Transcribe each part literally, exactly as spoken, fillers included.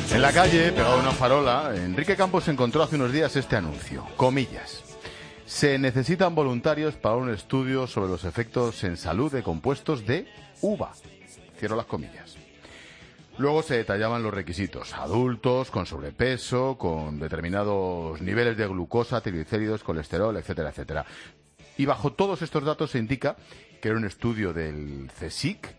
En la calle, pegado a una farola, Enrique Campos encontró hace unos días este anuncio. Comillas. Se necesitan voluntarios para un estudio sobre los efectos en salud de compuestos de uva. Cierro las comillas. Luego se detallaban los requisitos. Adultos, con sobrepeso, con determinados niveles de glucosa, triglicéridos, colesterol, etcétera, etcétera. Y bajo todos estos datos se indica que era un estudio del CSIC,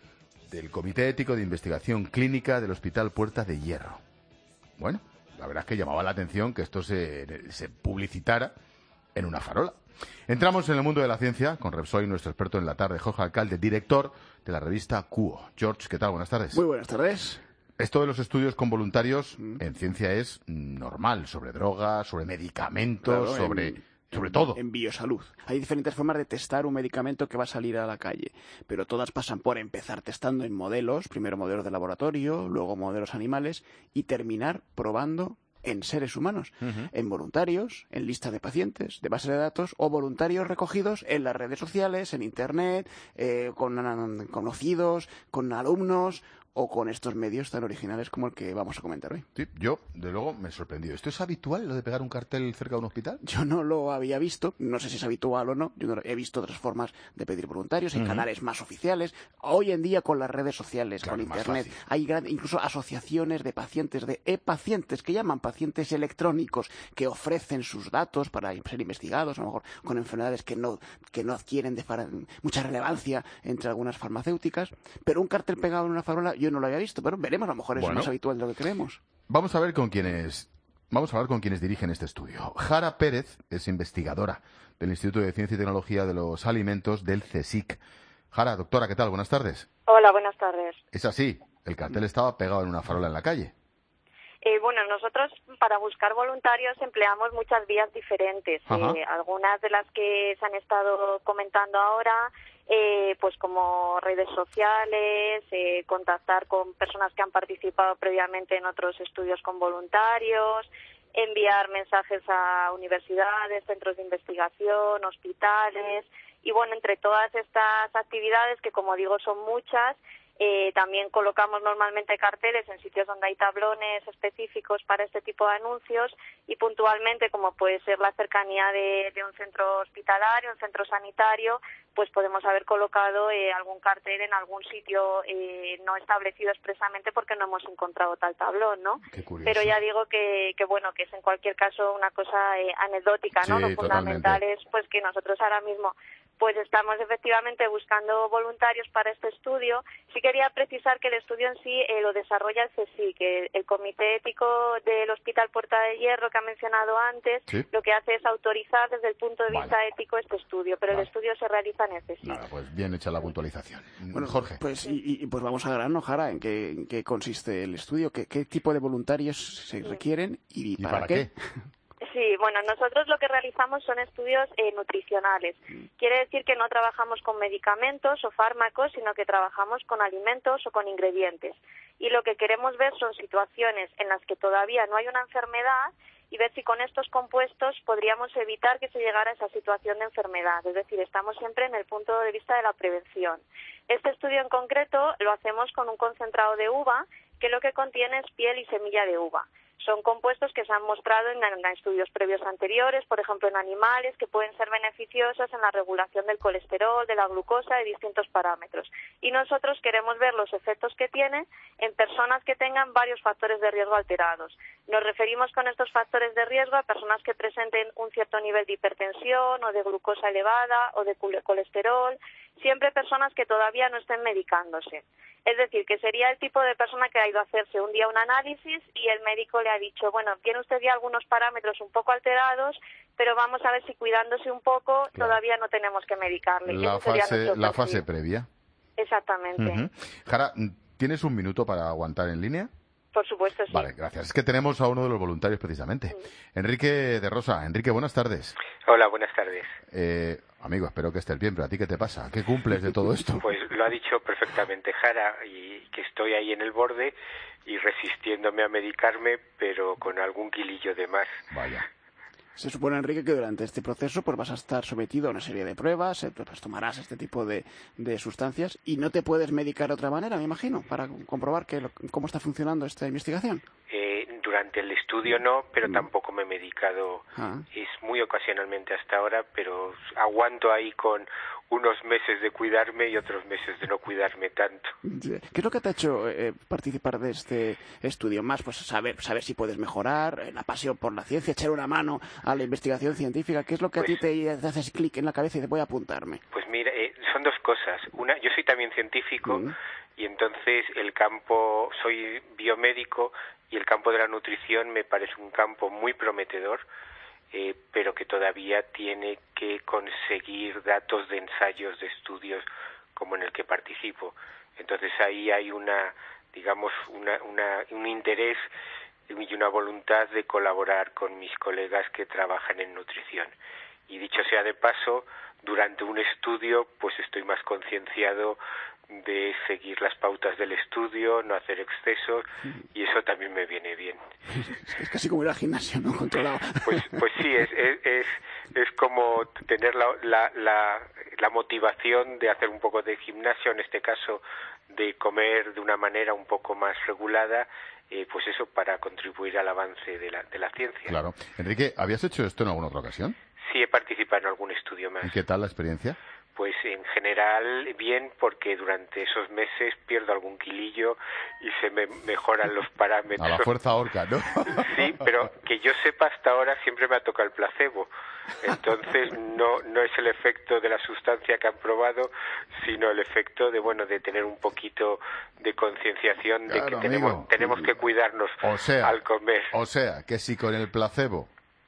del Comité Ético de Investigación Clínica del Hospital Puerta de Hierro. Bueno, la verdad es que llamaba la atención que esto se, se publicitara en una farola. Entramos en el mundo de la ciencia con Repsol, nuestro experto en la tarde, Jorge Alcalde, director de la revista Cuo. George, ¿qué tal? Buenas tardes. Muy buenas tardes. Esto de los estudios con voluntarios en ciencia es normal, sobre drogas, sobre medicamentos, claro, sobre... En... Sobre todo. En biosalud. Hay diferentes formas de testar un medicamento que va a salir a la calle, pero todas pasan por empezar testando en modelos, primero modelos de laboratorio, luego modelos animales, y terminar probando en seres humanos, uh-huh. en voluntarios, en listas de pacientes, de bases de datos, o voluntarios recogidos en las redes sociales, en Internet, eh, con conocidos, con alumnos, o con estos medios tan originales como el que vamos a comentar hoy. Sí, yo, de luego, me he sorprendido. ¿Esto es habitual, lo de pegar un cartel cerca de un hospital? Yo no lo había visto, no sé si es habitual o no. Yo no, he visto otras formas de pedir voluntarios, en uh-huh. canales más oficiales. Hoy en día, con las redes sociales, claro, con Internet, hay gran, incluso asociaciones de pacientes, de e-pacientes, que llaman pacientes electrónicos, que ofrecen sus datos para ser investigados, a lo mejor con enfermedades que no, que no adquieren de far- mucha relevancia entre algunas farmacéuticas. Pero un cartel pegado en una farola, yo no lo había visto, pero veremos, a lo mejor es bueno, más habitual de lo que creemos. Vamos a ver con quiénes, vamos a hablar con quienes dirigen este estudio. Jara Pérez es investigadora del Instituto de Ciencia y Tecnología de los Alimentos del CSIC. Jara, doctora, ¿qué tal? Buenas tardes. Hola, buenas tardes. Es así, el cartel estaba pegado en una farola en la calle. Eh, bueno, nosotros para buscar voluntarios empleamos muchas vías diferentes. Eh, algunas de las que se han estado comentando ahora, eh, pues como redes sociales, eh, contactar con personas que han participado previamente en otros estudios con voluntarios, enviar mensajes a universidades, centros de investigación, hospitales. Y bueno, entre todas estas actividades, que como digo son muchas, Eh, también colocamos normalmente carteles en sitios donde hay tablones específicos para este tipo de anuncios y puntualmente, como puede ser la cercanía de, de un centro hospitalario, un centro sanitario, pues podemos haber colocado eh, algún cartel en algún sitio eh, no establecido expresamente porque no hemos encontrado tal tablón, ¿no? Pero ya digo que, que bueno, que es en cualquier caso una cosa eh, anecdótica, ¿no? Sí, Lo fundamental totalmente. es pues que nosotros ahora mismo pues estamos efectivamente buscando voluntarios para este estudio. Sí quería precisar que el estudio en sí eh, lo desarrolla el CSIC, que el Comité Ético del Hospital Puerta de Hierro que ha mencionado antes, ¿sí? Lo que hace es autorizar desde el punto de vista vale. ético este estudio, pero vale. el estudio se realiza en el CSIC. Nada, pues bien hecha la puntualización. Bueno, Jorge. Pues y, y pues vamos a grano, Jara, ¿en qué, en qué consiste el estudio? ¿Qué, qué tipo de voluntarios se requieren y, ¿Y para, para qué? qué? Sí, bueno, nosotros lo que realizamos son estudios eh, nutricionales. Quiere decir que no trabajamos con medicamentos o fármacos, sino que trabajamos con alimentos o con ingredientes. Y lo que queremos ver son situaciones en las que todavía no hay una enfermedad y ver si con estos compuestos podríamos evitar que se llegara a esa situación de enfermedad. Es decir, estamos siempre en el punto de vista de la prevención. Este estudio en concreto lo hacemos con un concentrado de uva que lo que contiene es piel y semilla de uva. Son compuestos que se han mostrado en, en estudios previos anteriores, por ejemplo en animales, que pueden ser beneficiosos en la regulación del colesterol, de la glucosa, de distintos parámetros. Y nosotros queremos ver los efectos que tiene en personas que tengan varios factores de riesgo alterados. Nos referimos con estos factores de riesgo a personas que presenten un cierto nivel de hipertensión o de glucosa elevada o de colesterol, siempre personas que todavía no estén medicándose. Es decir, que sería el tipo de persona que ha ido a hacerse un día un análisis y el médico le ha dicho, bueno, tiene usted ya algunos parámetros un poco alterados, pero vamos a ver si cuidándose un poco claro. todavía no tenemos que medicarle. La fase, la fase previa. Exactamente. Uh-huh. Jara, ¿tienes un minuto para aguantar en línea? Por supuesto, sí. Vale, gracias. Es que tenemos a uno de los voluntarios precisamente. Mm. Enrique de Rosa. Enrique, buenas tardes. Hola, buenas tardes. Eh, amigo, espero que estés bien, pero ¿a ti qué te pasa? ¿Qué cumples de todo esto? Pues lo ha dicho perfectamente Jara, y que estoy ahí en el borde y resistiéndome a medicarme, pero con algún kilillo de más. Vaya. Se supone, Enrique, que durante este proceso pues vas a estar sometido a una serie de pruebas, pues tomarás este tipo de, de sustancias y no te puedes medicar de otra manera, me imagino, para comprobar que lo, cómo está funcionando esta investigación. durante el estudio no, pero Mm. tampoco me he medicado, Ah. es muy ocasionalmente hasta ahora, pero aguanto ahí con unos meses de cuidarme y otros meses de no cuidarme tanto. ¿Qué es lo que te ha hecho eh, participar de este estudio? Más, pues saber, saber si puedes mejorar, eh, la pasión por la ciencia, echar una mano a la investigación científica. ¿Qué es lo que Pues, a ti te, te haces clic en la cabeza y te voy a apuntarme? Pues mira, eh, son dos cosas. Una, yo soy también científico Mm. y entonces el campo, soy biomédico y el campo de la nutrición me parece un campo muy prometedor, eh, pero que todavía tiene que conseguir datos de ensayos, de estudios como en el que participo. Entonces ahí hay una, digamos, una, una, un interés y una voluntad de colaborar con mis colegas que trabajan en nutrición. Y dicho sea de paso, durante un estudio pues estoy más concienciado de seguir las pautas del estudio, no hacer excesos, y eso también me viene bien. Es casi como ir al gimnasio, ¿no? Controlado. Pues, pues sí, es, es, es, es como tener la, la, la, la motivación de hacer un poco de gimnasio, en este caso de comer de una manera un poco más regulada, eh, pues eso para contribuir al avance de la, de la ciencia. Claro. Enrique, ¿habías hecho esto en alguna otra ocasión? Sí, he participado en algún estudio más. ¿Y qué tal la experiencia? Pues en general bien, porque durante esos meses pierdo algún kilillo y se me mejoran los parámetros. A la fuerza horca, ¿no? Sí, pero que yo sepa hasta ahora siempre me ha tocado el placebo. Entonces no no es el efecto de la sustancia que han probado, sino el efecto de bueno de tener un poquito de concienciación de Claro, que tenemos amigo. tenemos que cuidarnos O sea, al comer. O sea, que si con el placebo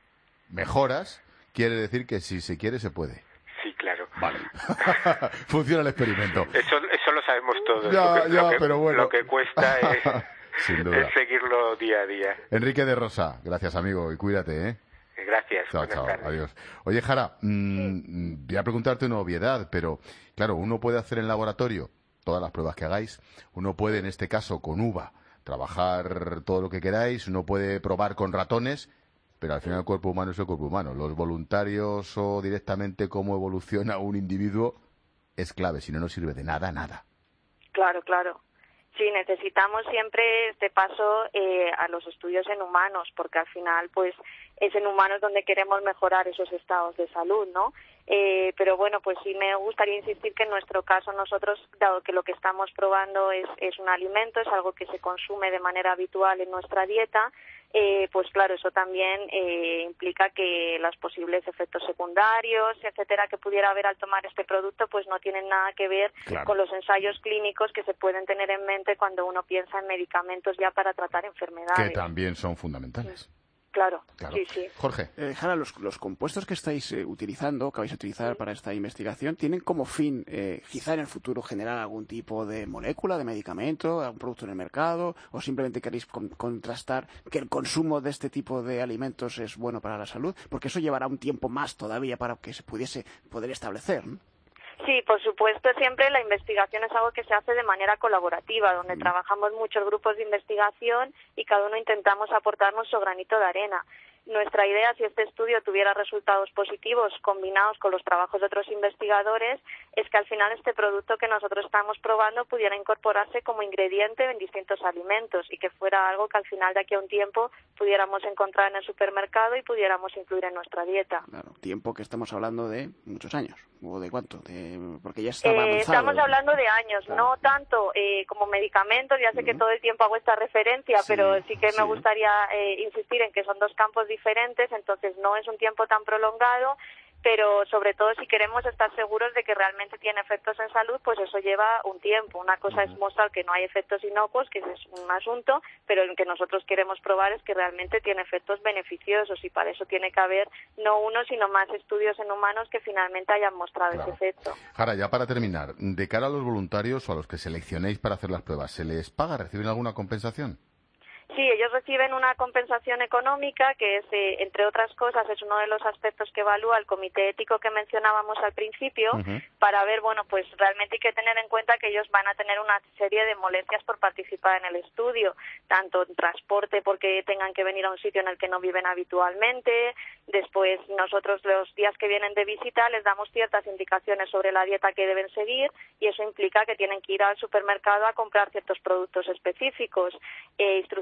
mejoras, quiere decir que si se quiere, se puede. Sí, claro. Vale. Funciona el experimento. Eso, eso lo sabemos todos. Ya, lo, que, ya, lo, que, pero bueno. lo que cuesta es, Sin duda. es seguirlo día a día. Enrique de Rosa, gracias amigo y cuídate, ¿eh? Gracias. Chao, Buenas chao, tardes. adiós. Oye, Jara, mmm, voy a preguntarte una obviedad, pero claro, uno puede hacer en laboratorio todas las pruebas que hagáis, uno puede, en este caso, con uva, trabajar todo lo que queráis, uno puede probar con ratones, pero al final el cuerpo humano es el cuerpo humano. Los voluntarios o directamente cómo evoluciona un individuo es clave, si no, no sirve de nada, nada. Claro, claro. Sí, necesitamos siempre este paso eh, a los estudios en humanos, porque al final, pues, es en humanos donde queremos mejorar esos estados de salud, ¿no? Eh, pero bueno, pues sí me gustaría insistir que en nuestro caso nosotros, dado que lo que estamos probando es, es un alimento, es algo que se consume de manera habitual en nuestra dieta, eh, pues claro, eso también eh, implica que los posibles efectos secundarios, etcétera, que pudiera haber al tomar este producto, pues no tienen nada que ver Claro. con los ensayos clínicos que se pueden tener en mente cuando uno piensa en medicamentos ya para tratar enfermedades. Que también son fundamentales. Claro, Claro. sí, sí. Jorge. Eh, Jara, los, los compuestos que estáis eh, utilizando, que vais a utilizar para esta investigación, ¿tienen como fin, eh, quizá en el futuro, generar algún tipo de molécula, de medicamento, algún producto en el mercado? ¿O simplemente queréis con- contrastar que el consumo de este tipo de alimentos es bueno para la salud? Porque eso llevará un tiempo más todavía para que se pudiese poder establecer, ¿no? Sí, por supuesto, siempre la investigación es algo que se hace de manera colaborativa, donde trabajamos muchos grupos de investigación y cada uno intentamos aportar nuestro granito de arena. Nuestra idea, si este estudio tuviera resultados positivos combinados con los trabajos de otros investigadores, es que al final este producto que nosotros estamos probando pudiera incorporarse como ingrediente en distintos alimentos y que fuera algo que al final de aquí a un tiempo pudiéramos encontrar en el supermercado y pudiéramos incluir en nuestra dieta. Claro, tiempo que estamos hablando de muchos años. ¿O de cuánto? De, porque ya está Eh, avanzado. estamos hablando de años, Claro. no tanto eh, como medicamentos, ya sé que todo el tiempo hago esta referencia, Sí, pero sí que sí. me gustaría eh, insistir en que son dos campos diferentes, entonces no es un tiempo tan prolongado, pero sobre todo si queremos estar seguros de que realmente tiene efectos en salud, pues eso lleva un tiempo. Una cosa es mostrar que no hay efectos inocuos, que ese es un asunto, pero lo que nosotros queremos probar es que realmente tiene efectos beneficiosos y para eso tiene que haber no uno, sino más estudios en humanos que finalmente hayan mostrado Claro. ese efecto. Jara, ya para terminar, de cara a los voluntarios o a los que seleccionéis para hacer las pruebas, ¿se les paga? ¿Reciben alguna compensación? Sí, ellos reciben una compensación económica que es, eh, entre otras cosas, es uno de los aspectos que evalúa el comité ético que mencionábamos al principio, Ujú. para ver, bueno, pues realmente hay que tener en cuenta que ellos van a tener una serie de molestias por participar en el estudio, tanto en transporte porque tengan que venir a un sitio en el que no viven habitualmente, después nosotros los días que vienen de visita les damos ciertas indicaciones sobre la dieta que deben seguir y eso implica que tienen que ir al supermercado a comprar ciertos productos específicos, eh, instrucciones que les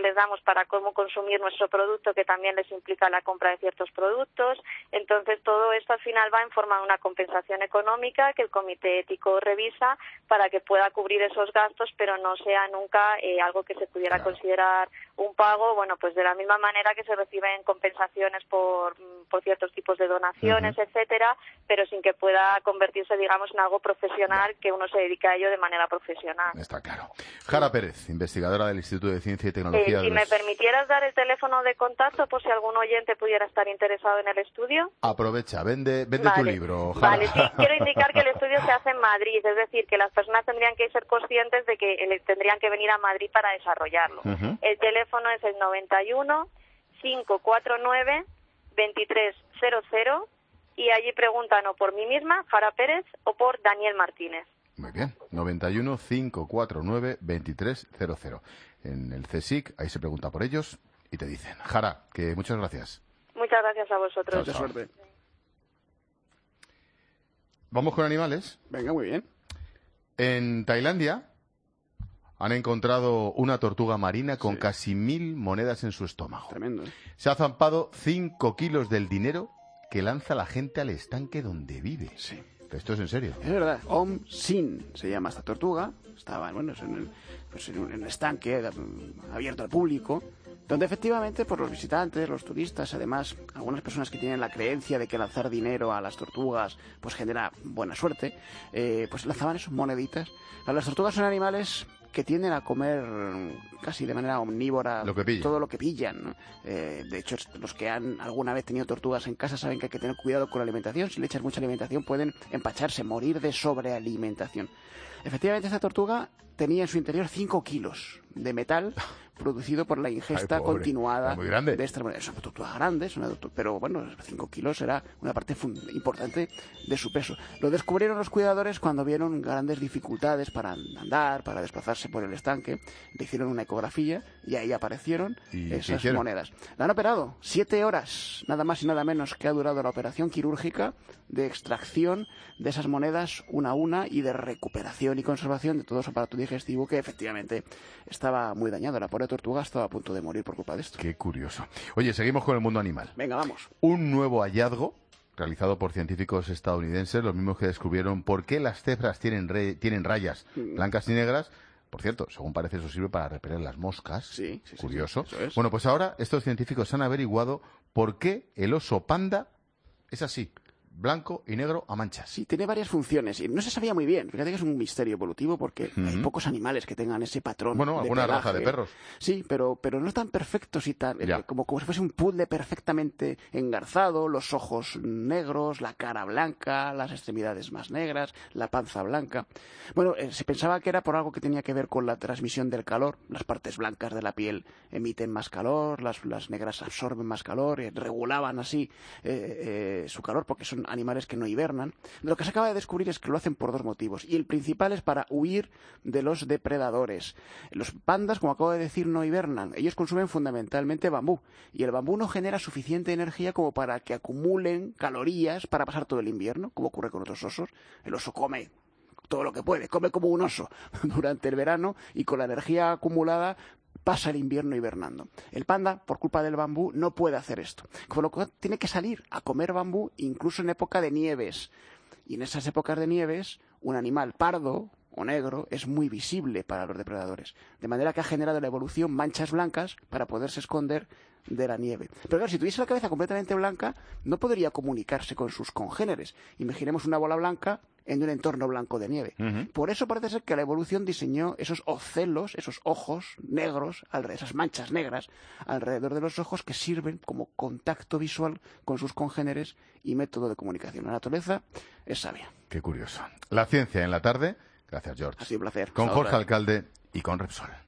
les damos para cómo consumir nuestro producto, que también les implica la compra de ciertos productos. Entonces, todo esto al final va en forma de una compensación económica que el comité ético revisa para que pueda cubrir esos gastos, pero no sea nunca eh, algo que se pudiera claro. considerar un pago, bueno, pues de la misma manera que se reciben compensaciones por, por ciertos tipos de donaciones, uh-huh. etcétera, pero sin que pueda convertirse, digamos, en algo profesional, que uno se dedique a ello de manera profesional. Está claro. Jara Pérez, investigadora del Instituto de Ciencia y Tecnología. Eh, si de me los... permitieras dar el teléfono de contacto por si algún oyente pudiera estar interesado en el estudio. Aprovecha, vende, vende vale. tu libro, Jara. Vale, sí, quiero indicar que el estudio se hace en Madrid, es decir, que las personas tendrían que ser conscientes de que tendrían que venir a Madrid para desarrollarlo. Uh-huh. El teléfono es el noventa y uno, cinco cuatro nueve, veintitrés cero cero y allí preguntan o por mí misma, Jara Pérez, o por Daniel Martínez. Muy bien, noventa y uno, cinco cuatro nueve, veintitrés cero cero. En el CSIC, ahí se pregunta por ellos y te dicen. Jara, que muchas gracias. Muchas gracias a vosotros. Mucha suerte. ¿Vamos con animales? Venga, muy bien. En Tailandia han encontrado una tortuga marina con sí. casi mil monedas en su estómago. Tremendo, ¿eh? Se ha zampado cinco kilos del dinero que lanza la gente al estanque donde vive. Sí. ¿Esto es en serio? Es verdad. Om Sin se llama esta tortuga. Estaba, bueno, en, el, pues en un estanque abierto al público, donde efectivamente pues, los visitantes, los turistas, además algunas personas que tienen la creencia de que lanzar dinero a las tortugas pues genera buena suerte, eh, pues lanzaban esas moneditas. Las tortugas son animales que tienden a comer casi de manera omnívora lo que todo lo que pillan, ¿no? Eh, de hecho, los que han alguna vez tenido tortugas en casa saben que hay que tener cuidado con la alimentación. Si le echas mucha alimentación pueden empacharse, morir de sobrealimentación. Efectivamente, esta tortuga tenía en su interior cinco kilos de metal producido por la ingesta Ay, pobre, continuada muy grande. de esta moneda. Es una tortuga grande, es una tortuga, pero bueno, cinco kilos era una parte importante de su peso. Lo descubrieron los cuidadores cuando vieron grandes dificultades para andar, para desplazarse por el estanque. Le hicieron una ecografía y ahí aparecieron esas monedas. La han operado siete horas, nada más y nada menos que ha durado la operación quirúrgica de extracción de esas monedas una a una y de recuperación y conservación de todo su aparato digestivo, que efectivamente estaba muy dañado. La pobre tortuga estaba a punto de morir por culpa de esto. Qué curioso. Oye, seguimos con el mundo animal. Venga, vamos. Un nuevo hallazgo realizado por científicos estadounidenses, los mismos que descubrieron por qué las cebras tienen, re, tienen rayas blancas y negras. Por cierto, según parece, eso sirve para repeler las moscas. Sí, sí, Curioso. Sí, sí, eso es. Bueno, pues ahora estos científicos han averiguado por qué el oso panda es así, blanco y negro a manchas. Sí, tiene varias funciones y no se sabía muy bien. Fíjate que es un misterio evolutivo porque uh-huh. hay pocos animales que tengan ese patrón. Bueno, alguna de raza de perros. Sí, pero, pero no tan perfectos y tan... Eh, como, como si fuese un puzzle perfectamente engarzado, los ojos negros, la cara blanca, las extremidades más negras, la panza blanca. Bueno, eh, se pensaba que era por algo que tenía que ver con la transmisión del calor. Las partes blancas de la piel emiten más calor, las, las negras absorben más calor, y regulaban así eh, eh, su calor porque son animales que no hibernan. Lo que se acaba de descubrir es que lo hacen por dos motivos, y el principal es para huir de los depredadores. Los pandas, como acabo de decir, no hibernan. Ellos consumen fundamentalmente bambú, y el bambú no genera suficiente energía como para que acumulen calorías para pasar todo el invierno, como ocurre con otros osos. El oso come todo lo que puede, come como un oso durante el verano, y con la energía acumulada pasa el invierno hibernando. El panda, por culpa del bambú, no puede hacer esto. Con lo cual tiene que salir a comer bambú incluso en época de nieves. Y en esas épocas de nieves, un animal pardo o negro es muy visible para los depredadores. De manera que ha generado la evolución manchas blancas para poderse esconder de la nieve. Pero claro, si tuviese la cabeza completamente blanca, no podría comunicarse con sus congéneres. Imaginemos una bola blanca en un entorno blanco de nieve. Uh-huh. Por eso parece ser que la evolución diseñó esos ocelos, esos ojos negros, esas manchas negras alrededor de los ojos que sirven como contacto visual con sus congéneres y método de comunicación. La naturaleza es sabia. Qué curioso. La ciencia en la tarde. Gracias, George. Ha sido un placer. Con Jorge Alcalde y con Repsol.